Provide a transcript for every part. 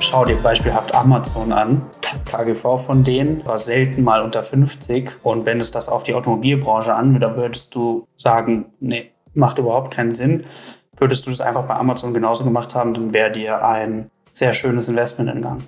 Schau dir beispielhaft Amazon an. Das KGV von denen war selten mal unter 50. Und wenn es das auf die Automobilbranche anwendet, würdest du sagen, nee, macht überhaupt keinen Sinn. Würdest du das einfach bei Amazon genauso gemacht haben, dann wäre dir ein sehr schönes Investment entgangen.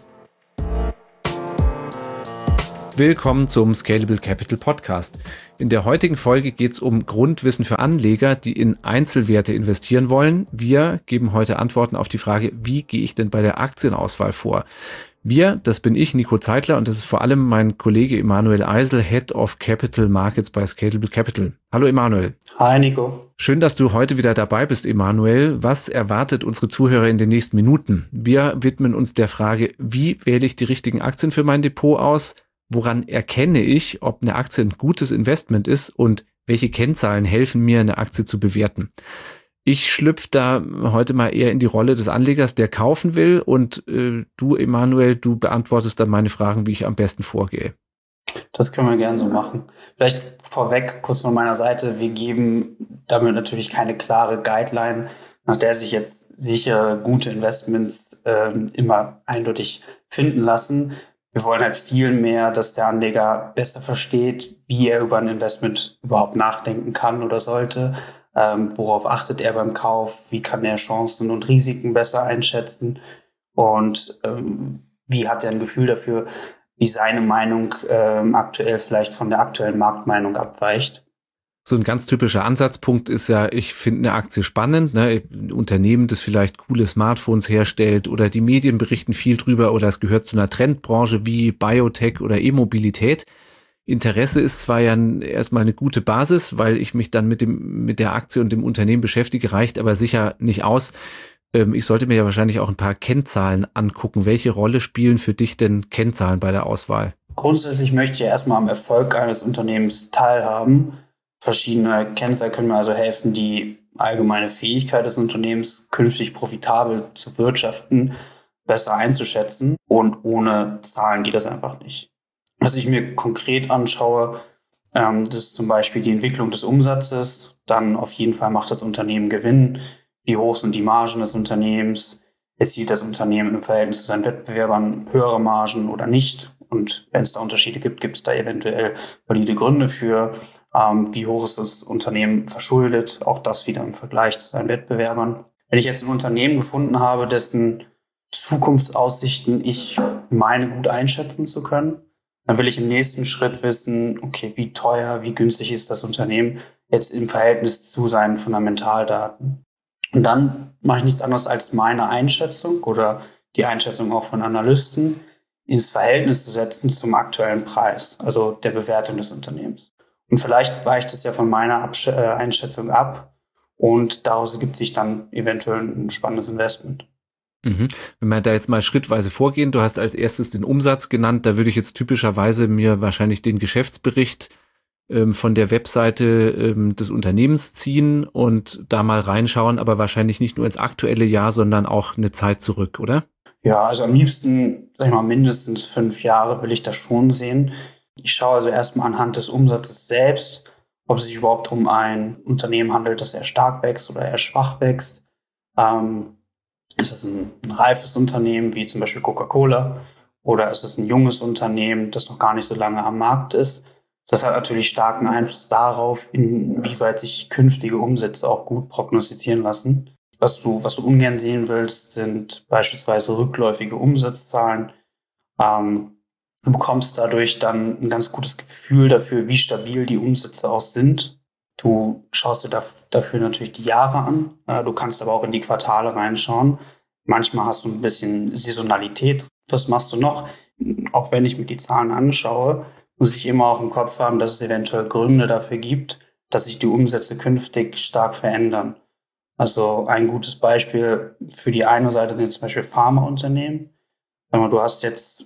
Willkommen zum Scalable Capital Podcast. In der heutigen Folge geht es um Grundwissen für Anleger, die in Einzelwerte investieren wollen. Wir geben heute Antworten auf die Frage, wie gehe ich denn bei der Aktienauswahl vor? Wir, das bin ich, Nico Zeitler, und das ist vor allem mein Kollege Emanuel Eisel, Head of Capital Markets bei Scalable Capital. Hallo Emanuel. Hi Nico. Schön, dass du heute wieder dabei bist, Emanuel. Was erwartet unsere Zuhörer in den nächsten Minuten? Wir widmen uns der Frage, wie wähle ich die richtigen Aktien für mein Depot aus? Woran erkenne ich, ob eine Aktie ein gutes Investment ist und welche Kennzahlen helfen mir, eine Aktie zu bewerten? Ich schlüpfe da heute mal eher in die Rolle des Anlegers, der kaufen will, und du, Emanuel, du beantwortest dann meine Fragen, wie ich am besten vorgehe. Das können wir gerne so machen. Vielleicht vorweg kurz von meiner Seite, wir geben damit natürlich keine klare Guideline, nach der sich jetzt sicher gute Investments immer eindeutig finden lassen. Wir wollen halt viel mehr, dass der Anleger besser versteht, wie er über ein Investment überhaupt nachdenken kann oder sollte. Worauf achtet er beim Kauf? Wie kann er Chancen und Risiken besser einschätzen? Und wie hat er ein Gefühl dafür, wie seine Meinung aktuell vielleicht von der aktuellen Marktmeinung abweicht? So ein ganz typischer Ansatzpunkt ist ja, ich finde eine Aktie spannend, ne? Ein Unternehmen, das vielleicht coole Smartphones herstellt, oder die Medien berichten viel drüber, oder es gehört zu einer Trendbranche wie Biotech oder E-Mobilität. Interesse ist zwar ja erstmal eine gute Basis, weil ich mich dann mit der Aktie und dem Unternehmen beschäftige, reicht aber sicher nicht aus. Ich sollte mir ja wahrscheinlich auch ein paar Kennzahlen angucken. Welche Rolle spielen für dich denn Kennzahlen bei der Auswahl? Grundsätzlich möchte ich ja erstmal am Erfolg eines Unternehmens teilhaben. Verschiedene Kennzahlen können mir also helfen, die allgemeine Fähigkeit des Unternehmens, künftig profitabel zu wirtschaften, besser einzuschätzen. Und ohne Zahlen geht das einfach nicht. Was ich mir konkret anschaue, das ist zum Beispiel die Entwicklung des Umsatzes. Dann auf jeden Fall macht das Unternehmen Gewinn. Wie hoch sind die Margen des Unternehmens? Erzielt das Unternehmen im Verhältnis zu seinen Wettbewerbern höhere Margen oder nicht? Und wenn es da Unterschiede gibt, gibt es da eventuell valide Gründe für. Wie hoch ist das Unternehmen verschuldet? Auch das wieder im Vergleich zu seinen Wettbewerbern. Wenn ich jetzt ein Unternehmen gefunden habe, dessen Zukunftsaussichten ich meine gut einschätzen zu können, dann will ich im nächsten Schritt wissen, okay, wie teuer, wie günstig ist das Unternehmen jetzt im Verhältnis zu seinen Fundamentaldaten. Und dann mache ich nichts anderes als meine Einschätzung oder die Einschätzung auch von Analysten ins Verhältnis zu setzen zum aktuellen Preis, also der Bewertung des Unternehmens. Und vielleicht weicht es ja von meiner Einschätzung ab und daraus ergibt sich dann eventuell ein spannendes Investment. Wenn wir da jetzt mal schrittweise vorgehen, du hast als erstes den Umsatz genannt, da würde ich jetzt typischerweise mir wahrscheinlich den Geschäftsbericht von der Webseite des Unternehmens ziehen und da mal reinschauen, aber wahrscheinlich nicht nur ins aktuelle Jahr, sondern auch eine Zeit zurück, oder? Ja, also am liebsten, sag ich mal, mindestens 5 Jahre will ich das schon sehen. Ich schaue also erstmal anhand des Umsatzes selbst, ob es sich überhaupt um ein Unternehmen handelt, das eher stark wächst oder eher schwach wächst. Ist es ein reifes Unternehmen, wie zum Beispiel Coca-Cola, oder ist es ein junges Unternehmen, das noch gar nicht so lange am Markt ist? Das hat natürlich starken Einfluss darauf, inwieweit sich künftige Umsätze auch gut prognostizieren lassen. Was du ungern sehen willst, sind beispielsweise rückläufige Umsatzzahlen. Du bekommst dadurch dann ein ganz gutes Gefühl dafür, wie stabil die Umsätze auch sind. Du schaust dir dafür natürlich die Jahre an. Du kannst aber auch in die Quartale reinschauen. Manchmal hast du ein bisschen Saisonalität. Was machst du noch? Auch wenn ich mir die Zahlen anschaue, muss ich immer auch im Kopf haben, dass es eventuell Gründe dafür gibt, dass sich die Umsätze künftig stark verändern. Also ein gutes Beispiel für die eine Seite sind zum Beispiel Pharmaunternehmen. Du hast jetzt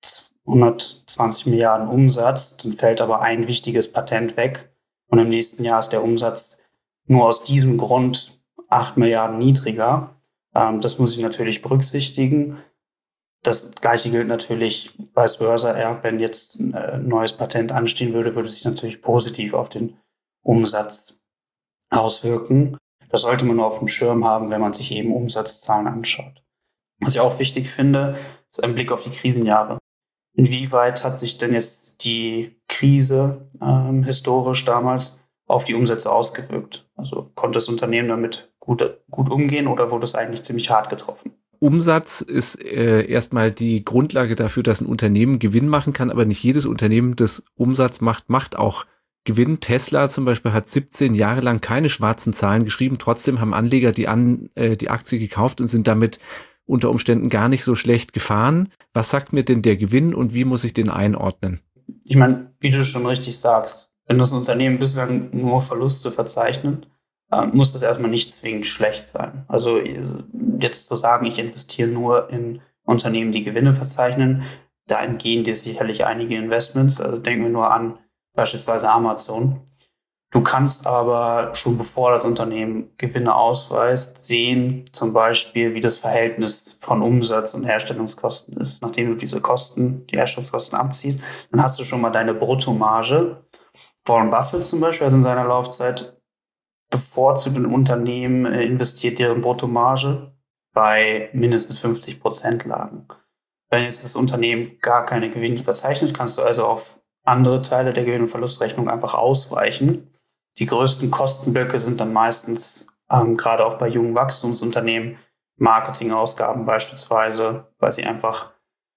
120 Milliarden Umsatz, dann fällt aber ein wichtiges Patent weg und im nächsten Jahr ist der Umsatz nur aus diesem Grund 8 Milliarden niedriger. Das muss ich natürlich berücksichtigen. Das Gleiche gilt natürlich vice versa. Ja, wenn jetzt ein neues Patent anstehen würde, würde es sich natürlich positiv auf den Umsatz auswirken. Das sollte man nur auf dem Schirm haben, wenn man sich eben Umsatzzahlen anschaut. Was ich auch wichtig finde, Das ist ein Blick auf die Krisenjahre. Inwieweit hat sich denn jetzt die Krise historisch damals auf die Umsätze ausgewirkt? Also konnte das Unternehmen damit gut umgehen oder wurde es eigentlich ziemlich hart getroffen? Umsatz ist erstmal die Grundlage dafür, dass ein Unternehmen Gewinn machen kann, aber nicht jedes Unternehmen, das Umsatz macht auch Gewinn. Tesla zum Beispiel hat 17 Jahre lang keine schwarzen Zahlen geschrieben, trotzdem haben Anleger die Aktie gekauft und sind damit unter Umständen gar nicht so schlecht gefahren. Was sagt mir denn der Gewinn und wie muss ich den einordnen? Ich meine, wie du schon richtig sagst, wenn das Unternehmen bislang nur Verluste verzeichnet, muss das erstmal nicht zwingend schlecht sein. Also jetzt zu sagen, ich investiere nur in Unternehmen, die Gewinne verzeichnen, da entgehen dir sicherlich einige Investments. Also denken wir nur an beispielsweise Amazon. Du kannst aber schon bevor das Unternehmen Gewinne ausweist, sehen zum Beispiel, wie das Verhältnis von Umsatz und Herstellungskosten ist. Nachdem du diese Kosten, die Herstellungskosten abziehst, dann hast du schon mal deine Bruttomarge. Warren Buffett zum Beispiel hat in seiner Laufzeit bevorzugt in Unternehmen investiert, deren Bruttomarge bei mindestens 50% lagen. Wenn jetzt das Unternehmen gar keine Gewinne verzeichnet, kannst du also auf andere Teile der Gewinn- und Verlustrechnung einfach ausweichen. Die größten Kostenblöcke sind dann meistens, gerade auch bei jungen Wachstumsunternehmen, Marketingausgaben beispielsweise, weil sie einfach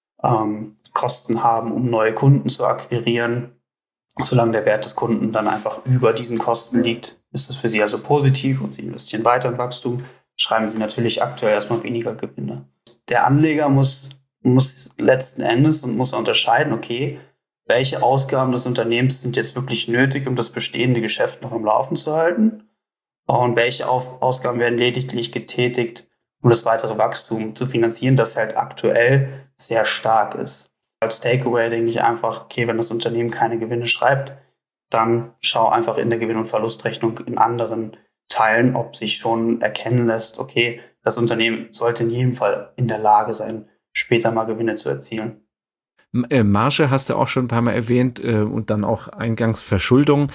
Kosten haben, um neue Kunden zu akquirieren. Solange der Wert des Kunden dann einfach über diesen Kosten liegt, ist es für sie also positiv und sie investieren weiter in Wachstum, schreiben sie natürlich aktuell erstmal weniger Gewinne. Der Anleger muss letzten Endes und muss unterscheiden, okay, welche Ausgaben des Unternehmens sind jetzt wirklich nötig, um das bestehende Geschäft noch im Laufen zu halten und welche Ausgaben werden lediglich getätigt, um das weitere Wachstum zu finanzieren, das halt aktuell sehr stark ist. Als Takeaway denke ich einfach, okay, wenn das Unternehmen keine Gewinne schreibt, dann schau einfach in der Gewinn- und Verlustrechnung in anderen Teilen, ob sich schon erkennen lässt, okay, das Unternehmen sollte in jedem Fall in der Lage sein, später mal Gewinne zu erzielen. Marge hast du auch schon ein paar Mal erwähnt und dann auch eingangs Verschuldung.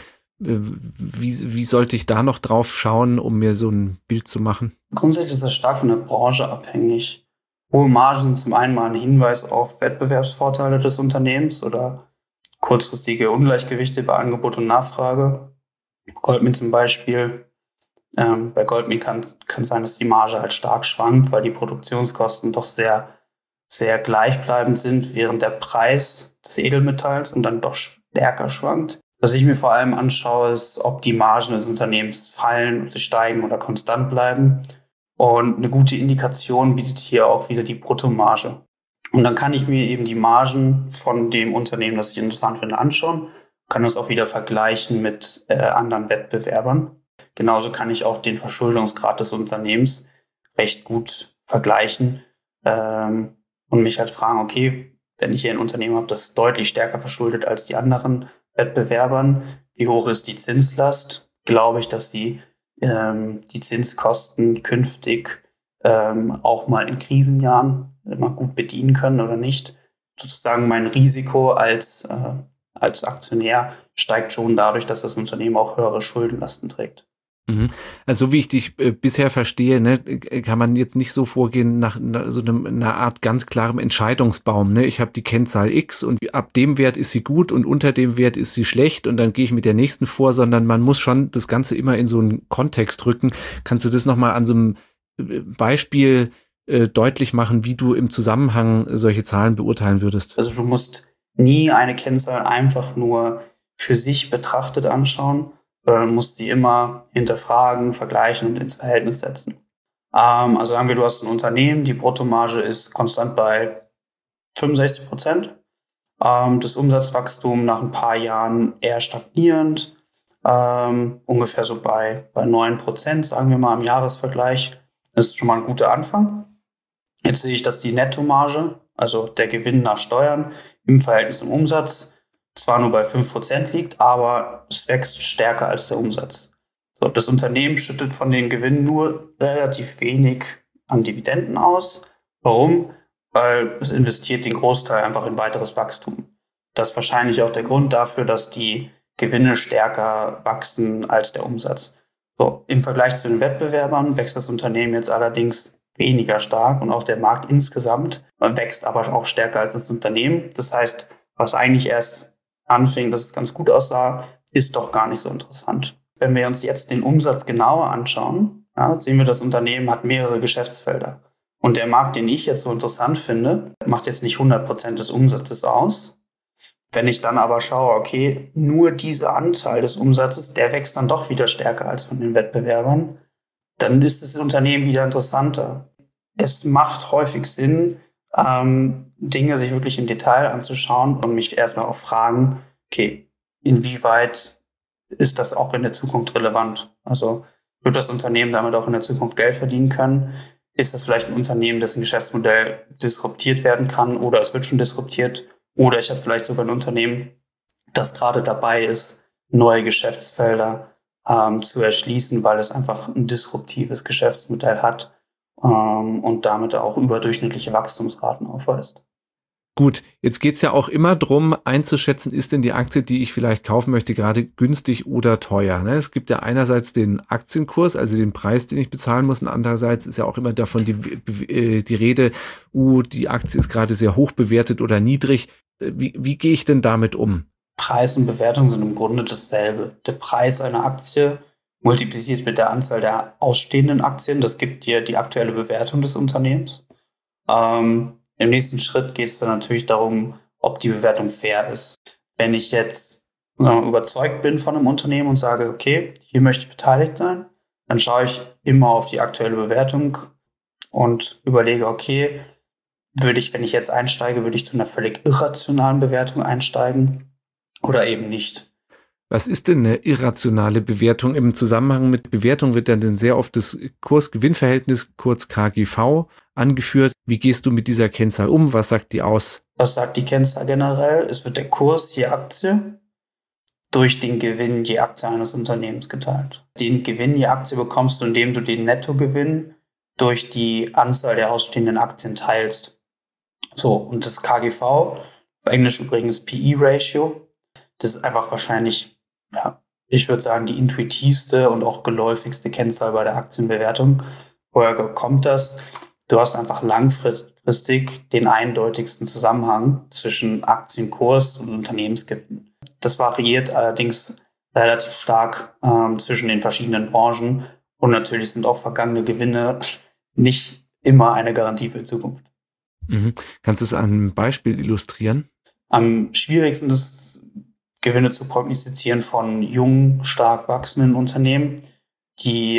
Wie sollte ich da noch drauf schauen, um mir so ein Bild zu machen? Grundsätzlich ist das stark von der Branche abhängig. Hohe Margen sind zum einen mal ein Hinweis auf Wettbewerbsvorteile des Unternehmens oder kurzfristige Ungleichgewichte bei Angebot und Nachfrage. Goldman zum Beispiel. Bei Goldman kann sein, dass die Marge halt stark schwankt, weil die Produktionskosten doch sehr, sehr gleichbleibend sind, während der Preis des Edelmetalls und dann doch stärker schwankt. Was ich mir vor allem anschaue, ist, ob die Margen des Unternehmens fallen, ob sie steigen oder konstant bleiben. Und eine gute Indikation bietet hier auch wieder die Bruttomarge. Und dann kann ich mir eben die Margen von dem Unternehmen, das ich interessant finde, anschauen, kann das auch wieder vergleichen mit anderen Wettbewerbern. Genauso kann ich auch den Verschuldungsgrad des Unternehmens recht gut vergleichen und mich halt fragen, okay, wenn ich hier ein Unternehmen habe, das deutlich stärker verschuldet als die anderen Wettbewerbern, wie hoch ist die Zinslast? Glaube ich, dass die Zinskosten künftig auch mal in Krisenjahren immer gut bedienen können oder nicht. Sozusagen mein Risiko als Aktionär steigt schon dadurch, dass das Unternehmen auch höhere Schuldenlasten trägt. Also so wie ich dich bisher verstehe, ne, kann man jetzt nicht so vorgehen nach so einer Art ganz klarem Entscheidungsbaum. Ne? Ich habe die Kennzahl X und ab dem Wert ist sie gut und unter dem Wert ist sie schlecht und dann gehe ich mit der nächsten vor, sondern man muss schon das Ganze immer in so einen Kontext rücken. Kannst du das nochmal an so einem Beispiel deutlich machen, wie du im Zusammenhang solche Zahlen beurteilen würdest? Also du musst nie eine Kennzahl einfach nur für sich betrachtet anschauen, sondern musst die immer hinterfragen, vergleichen und ins Verhältnis setzen. Also sagen wir, du hast ein Unternehmen, die Bruttomarge ist konstant bei 65%, das Umsatzwachstum nach ein paar Jahren eher stagnierend, ungefähr so bei 9%, sagen wir mal im Jahresvergleich. Das ist schon mal ein guter Anfang. Jetzt sehe ich, dass die Nettomarge, also der Gewinn nach Steuern im Verhältnis zum Umsatz, zwar nur bei 5% liegt, aber es wächst stärker als der Umsatz. So, das Unternehmen schüttet von den Gewinnen nur relativ wenig an Dividenden aus. Warum? Weil es investiert den Großteil einfach in weiteres Wachstum. Das ist wahrscheinlich auch der Grund dafür, dass die Gewinne stärker wachsen als der Umsatz. So, im Vergleich zu den Wettbewerbern wächst das Unternehmen jetzt allerdings weniger stark und auch der Markt insgesamt wächst aber auch stärker als das Unternehmen. Das heißt, was eigentlich erst anfing, dass es ganz gut aussah, ist doch gar nicht so interessant. Wenn wir uns jetzt den Umsatz genauer anschauen, ja, sehen wir, das Unternehmen hat mehrere Geschäftsfelder. Und der Markt, den ich jetzt so interessant finde, macht jetzt nicht 100% des Umsatzes aus. Wenn ich dann aber schaue, okay, nur dieser Anteil des Umsatzes, der wächst dann doch wieder stärker als von den Wettbewerbern, dann ist das Unternehmen wieder interessanter. Es macht häufig Sinn, Dinge sich wirklich im Detail anzuschauen und mich erstmal auch fragen, okay, inwieweit ist das auch in der Zukunft relevant? Also wird das Unternehmen damit auch in der Zukunft Geld verdienen können? Ist das vielleicht ein Unternehmen, dessen Geschäftsmodell disruptiert werden kann oder es wird schon disruptiert? Oder ich habe vielleicht sogar ein Unternehmen, das gerade dabei ist, neue Geschäftsfelder zu erschließen, weil es einfach ein disruptives Geschäftsmodell hat und damit auch überdurchschnittliche Wachstumsraten aufweist. Gut, jetzt geht's ja auch immer drum einzuschätzen, ist denn die Aktie, die ich vielleicht kaufen möchte, gerade günstig oder teuer? Ne? Es gibt ja einerseits den Aktienkurs, also den Preis, den ich bezahlen muss, und andererseits ist ja auch immer davon die Rede, die Aktie ist gerade sehr hoch bewertet oder niedrig. Wie gehe ich denn damit um? Preis und Bewertung sind im Grunde dasselbe. Der Preis einer Aktie multipliziert mit der Anzahl der ausstehenden Aktien, das gibt dir die aktuelle Bewertung des Unternehmens. Im nächsten Schritt geht es dann natürlich darum, ob die Bewertung fair ist. Wenn ich jetzt überzeugt bin von einem Unternehmen und sage, okay, hier möchte ich beteiligt sein, dann schaue ich immer auf die aktuelle Bewertung und überlege, okay, wenn ich jetzt einsteige, würde ich zu einer völlig irrationalen Bewertung einsteigen oder eben nicht. Was ist denn eine irrationale Bewertung? Im Zusammenhang mit Bewertung wird dann sehr oft das Kurs-Gewinn-Verhältnis, kurz KGV, angeführt. Wie gehst du mit dieser Kennzahl um? Was sagt die aus? Was sagt die Kennzahl generell? Es wird der Kurs je Aktie durch den Gewinn je Aktie eines Unternehmens geteilt. Den Gewinn je Aktie bekommst du, indem du den Nettogewinn durch die Anzahl der ausstehenden Aktien teilst. So, und das KGV, auf Englisch übrigens PE-Ratio, das ist einfach wahrscheinlich, ja, ich würde sagen, die intuitivste und auch geläufigste Kennzahl bei der Aktienbewertung. Woher kommt das? Du hast einfach langfristig den eindeutigsten Zusammenhang zwischen Aktienkurs und Unternehmensgewinn. Das variiert allerdings relativ stark zwischen den verschiedenen Branchen und natürlich sind auch vergangene Gewinne nicht immer eine Garantie für die Zukunft. Mhm. Kannst du es an einem Beispiel illustrieren? Am schwierigsten ist, Gewinne zu prognostizieren von jungen, stark wachsenden Unternehmen, die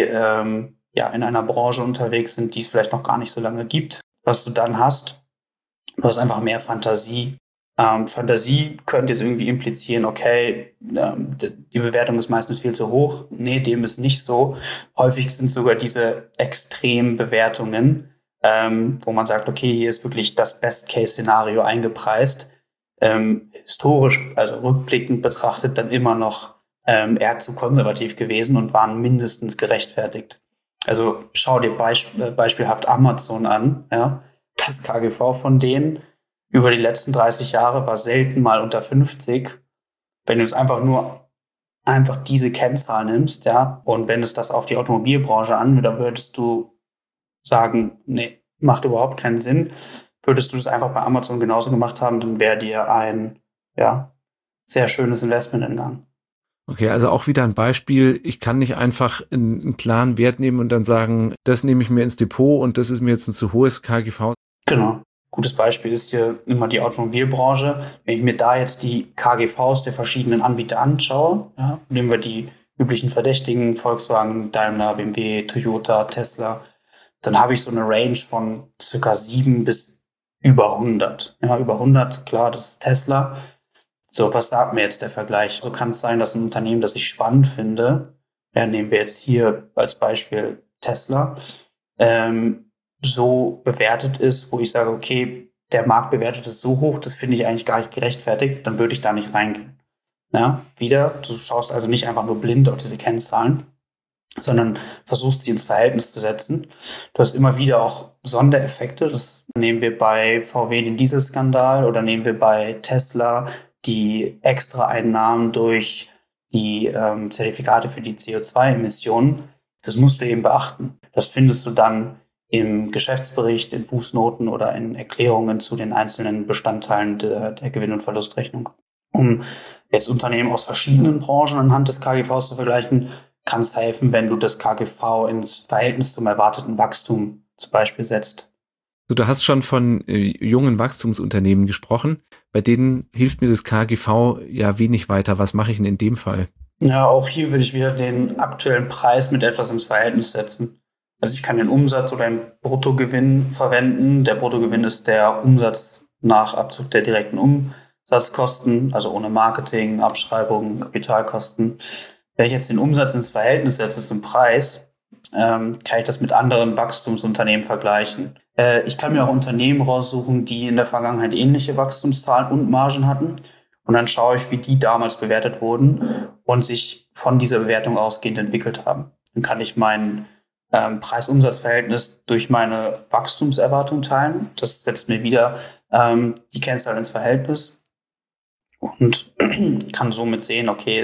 in einer Branche unterwegs sind, die es vielleicht noch gar nicht so lange gibt. Was du dann hast, du hast einfach mehr Fantasie. Fantasie könnte jetzt irgendwie implizieren, okay, die Bewertung ist meistens viel zu hoch. Nee, dem ist nicht so. Häufig sind sogar diese extremen Bewertungen, wo man sagt, okay, hier ist wirklich das Best-Case-Szenario eingepreist. Historisch, also rückblickend betrachtet, dann immer noch eher zu konservativ gewesen und waren mindestens gerechtfertigt. Also schau dir beispielhaft Amazon an. Ja? Das KGV von denen über die letzten 30 Jahre war selten mal unter 50. Wenn du jetzt einfach diese Kennzahl nimmst, ja, und wendest das auf die Automobilbranche an, dann würdest du sagen, nee, macht überhaupt keinen Sinn. Würdest du das einfach bei Amazon genauso gemacht haben, dann wäre dir ein sehr schönes Investment entgangen. Okay, also auch wieder ein Beispiel. Ich kann nicht einfach einen klaren Wert nehmen und dann sagen, das nehme ich mir ins Depot und das ist mir jetzt ein zu hohes KGV. Genau. Gutes Beispiel ist hier immer die Automobilbranche. Wenn ich mir da jetzt die KGVs der verschiedenen Anbieter anschaue, ja, nehmen wir die üblichen Verdächtigen, Volkswagen, Daimler, BMW, Toyota, Tesla, dann habe ich so eine Range von circa 7 bis über 100. Ja, über 100, klar, das ist Tesla. So, was sagt mir jetzt der Vergleich? So kann es sein, dass ein Unternehmen, das ich spannend finde, nehmen wir jetzt hier als Beispiel Tesla, so bewertet ist, wo ich sage, okay, der Markt bewertet es so hoch, das finde ich eigentlich gar nicht gerechtfertigt, dann würde ich da nicht reingehen. Ja, wieder, du schaust also nicht einfach nur blind auf diese Kennzahlen, sondern versuchst sie ins Verhältnis zu setzen. Du hast immer wieder auch Sondereffekte, das nehmen wir bei VW den Dieselskandal oder nehmen wir bei Tesla die Extra-Einnahmen durch die Zertifikate für die CO2-Emissionen. Das musst du eben beachten. Das findest du dann im Geschäftsbericht, in Fußnoten oder in Erklärungen zu den einzelnen Bestandteilen der Gewinn- und Verlustrechnung. Um jetzt Unternehmen aus verschiedenen Branchen anhand des KGVs zu vergleichen, kann es helfen, wenn du das KGV ins Verhältnis zum erwarteten Wachstum zum Beispiel setzt. Du hast schon von jungen Wachstumsunternehmen gesprochen. Bei denen hilft mir das KGV ja wenig weiter. Was mache ich denn in dem Fall? Ja, auch hier würde ich wieder den aktuellen Preis mit etwas ins Verhältnis setzen. Also ich kann den Umsatz oder den Bruttogewinn verwenden. Der Bruttogewinn ist der Umsatz nach Abzug der direkten Umsatzkosten, also ohne Marketing, Abschreibungen, Kapitalkosten. Wenn ich jetzt den Umsatz ins Verhältnis setze zum Preis, kann ich das mit anderen Wachstumsunternehmen vergleichen. Ich kann mir auch Unternehmen raussuchen, die in der Vergangenheit ähnliche Wachstumszahlen und Margen hatten. Und dann schaue ich, wie die damals bewertet wurden und sich von dieser Bewertung ausgehend entwickelt haben. Dann kann ich mein Preis-Umsatz-Verhältnis durch meine Wachstumserwartung teilen. Das setzt mir wieder die Kennzahl ins Verhältnis und kann somit sehen, okay,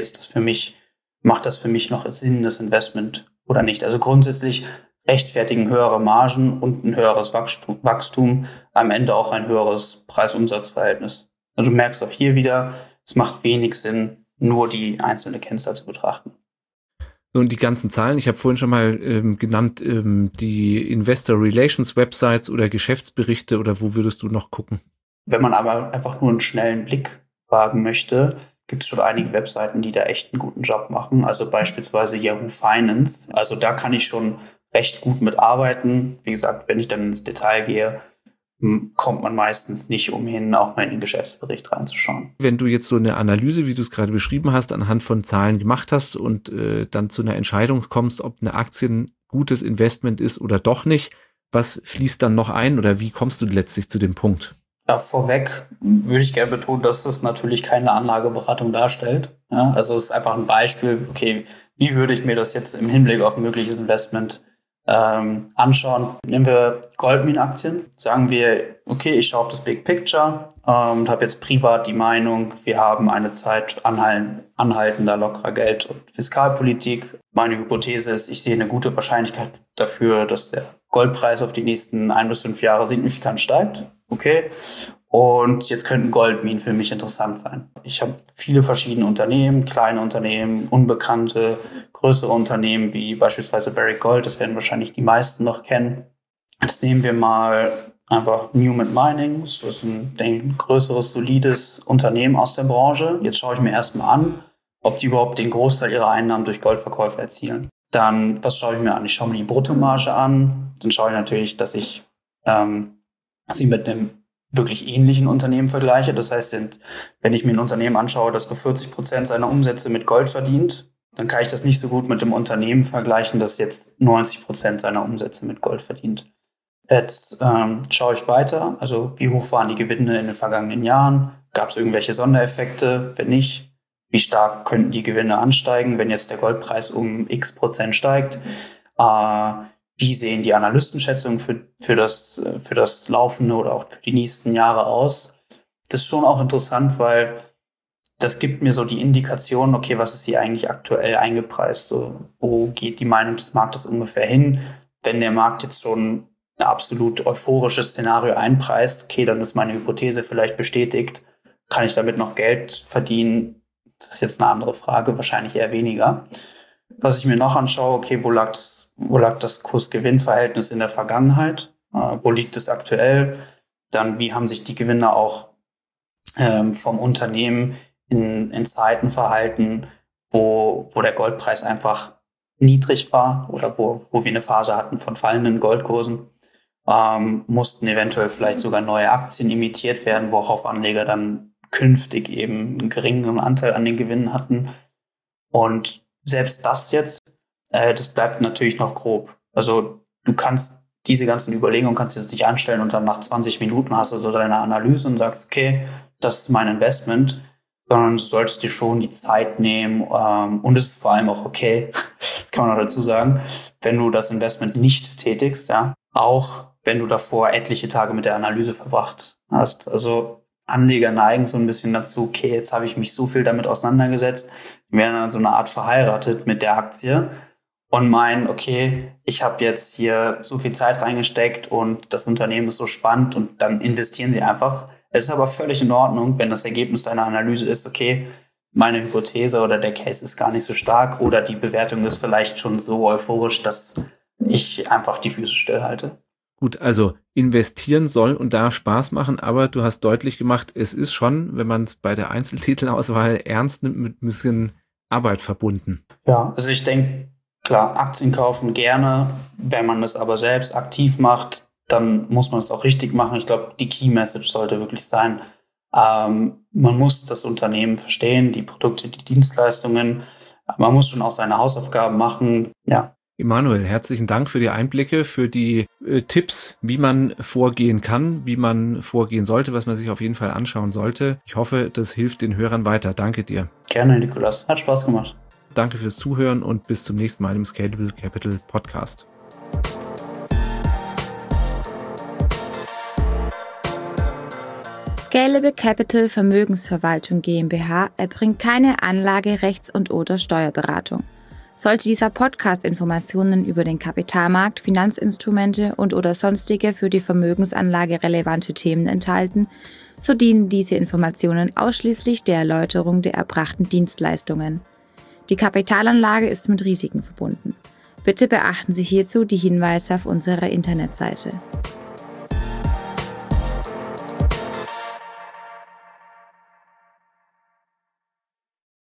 macht das für mich noch Sinn, das Investment oder nicht. Also grundsätzlich rechtfertigen höhere Margen und ein höheres Wachstum am Ende auch ein höheres Preis-Umsatz-Verhältnis. Also du merkst auch hier wieder, es macht wenig Sinn, nur die einzelne Kennzahl zu betrachten. Und die ganzen Zahlen, ich habe vorhin schon mal genannt, die Investor Relations Websites oder Geschäftsberichte, oder wo würdest du noch gucken? Wenn man aber einfach nur einen schnellen Blick wagen möchte, gibt es schon einige Webseiten, die da echt einen guten Job machen. Also beispielsweise Yahoo Finance. Also da kann ich schon recht gut mitarbeiten. Wie gesagt, wenn ich dann ins Detail gehe, kommt man meistens nicht umhin, auch mal in den Geschäftsbericht reinzuschauen. Wenn du jetzt so eine Analyse, wie du es gerade beschrieben hast, anhand von Zahlen gemacht hast und dann zu einer Entscheidung kommst, ob eine Aktie ein gutes Investment ist oder doch nicht, was fließt dann noch ein oder wie kommst du letztlich zu dem Punkt? Ja, vorweg würde ich gerne betonen, dass das natürlich keine Anlageberatung darstellt. Ja, also es ist einfach ein Beispiel, okay, wie würde ich mir das jetzt im Hinblick auf ein mögliches Investment anschauen. Nehmen wir Goldmine-Aktien. Sagen wir, okay, ich schaue auf das Big Picture und habe jetzt privat die Meinung, wir haben eine Zeit anhaltender lockerer Geld- und Fiskalpolitik. Meine Hypothese ist, ich sehe eine gute Wahrscheinlichkeit dafür, dass der Goldpreis auf die nächsten 1 bis 5 Jahre signifikant steigt. Okay. Und jetzt könnten Goldminen für mich interessant sein. Ich habe viele verschiedene Unternehmen, kleine Unternehmen, unbekannte, größere Unternehmen wie beispielsweise Barrick Gold. Das werden wahrscheinlich die meisten noch kennen. Jetzt nehmen wir mal einfach Newmont Mining. Das ist ein größeres, solides Unternehmen aus der Branche. Jetzt schaue ich mir erstmal an, ob die überhaupt den Großteil ihrer Einnahmen durch Goldverkäufe erzielen. Dann, was schaue ich mir an? Ich schaue mir die Bruttomarge an. Dann schaue ich natürlich, dass ich sie mit einem wirklich ähnlichen Unternehmen vergleiche. Das heißt, wenn ich mir ein Unternehmen anschaue, das nur 40% seiner Umsätze mit Gold verdient, dann kann ich das nicht so gut mit dem Unternehmen vergleichen, das jetzt 90% seiner Umsätze mit Gold verdient. Jetzt schaue ich weiter, also wie hoch waren die Gewinne in den vergangenen Jahren? Gab es irgendwelche Sondereffekte? Wenn nicht, wie stark könnten die Gewinne ansteigen, wenn jetzt der Goldpreis um x% steigt? Wie sehen die Analystenschätzungen für das laufende oder auch für die nächsten Jahre aus? Das ist schon auch interessant, weil das gibt mir so die Indikation, okay, was ist hier eigentlich aktuell eingepreist? So, wo geht die Meinung des Marktes ungefähr hin? Wenn der Markt jetzt schon ein absolut euphorisches Szenario einpreist, okay, dann ist meine Hypothese vielleicht bestätigt. Kann ich damit noch Geld verdienen? Das ist jetzt eine andere Frage, wahrscheinlich eher weniger. Was ich mir noch anschaue, okay, wo lag das Kurs-Gewinn-Verhältnis in der Vergangenheit? Wo liegt es aktuell? Dann, wie haben sich die Gewinne auch vom Unternehmen in Zeiten verhalten, wo der Goldpreis einfach niedrig war oder wo wir eine Phase hatten von fallenden Goldkursen? Mussten eventuell vielleicht sogar neue Aktien imitiert werden, worauf Anleger dann künftig eben einen geringeren Anteil an den Gewinnen hatten. Und selbst das jetzt, das bleibt natürlich noch grob. Also du kannst diese ganzen Überlegungen kannst du jetzt nicht anstellen und dann nach 20 Minuten hast du so deine Analyse und sagst, okay, das ist mein Investment, sondern du solltest dir schon die Zeit nehmen und es ist vor allem auch okay, das kann man noch dazu sagen, wenn du das Investment nicht tätigst, ja, auch wenn du davor etliche Tage mit der Analyse verbracht hast. Also Anleger neigen so ein bisschen dazu, okay, jetzt habe ich mich so viel damit auseinandergesetzt, die werden dann so eine Art verheiratet mit der Aktie und meinen, okay, ich habe jetzt hier so viel Zeit reingesteckt und das Unternehmen ist so spannend und dann investieren sie einfach. Es ist aber völlig in Ordnung, wenn das Ergebnis deiner Analyse ist, okay, meine Hypothese oder der Case ist gar nicht so stark oder die Bewertung ist vielleicht schon so euphorisch, dass ich einfach die Füße stillhalte. Gut, also investieren soll und da Spaß machen, aber du hast deutlich gemacht, es ist schon, wenn man es bei der Einzeltitelauswahl ernst nimmt, mit ein bisschen Arbeit verbunden. Ja, also ich denke, klar, Aktien kaufen gerne. Wenn man es aber selbst aktiv macht, dann muss man es auch richtig machen. Ich glaube, die Key Message sollte wirklich sein, man muss das Unternehmen verstehen, die Produkte, die Dienstleistungen. Man muss schon auch seine Hausaufgaben machen. Ja. Emanuel, herzlichen Dank für die Einblicke, für die Tipps, wie man vorgehen kann, wie man vorgehen sollte, was man sich auf jeden Fall anschauen sollte. Ich hoffe, das hilft den Hörern weiter. Danke dir. Gerne, Nikolas. Hat Spaß gemacht. Danke fürs Zuhören und bis zum nächsten Mal im Scalable Capital Podcast. Scalable Capital Vermögensverwaltung GmbH erbringt keine Anlage-, Rechts- und/oder Steuerberatung. Sollte dieser Podcast Informationen über den Kapitalmarkt, Finanzinstrumente und/oder sonstige für die Vermögensanlage relevante Themen enthalten, so dienen diese Informationen ausschließlich der Erläuterung der erbrachten Dienstleistungen. Die Kapitalanlage ist mit Risiken verbunden. Bitte beachten Sie hierzu die Hinweise auf unserer Internetseite.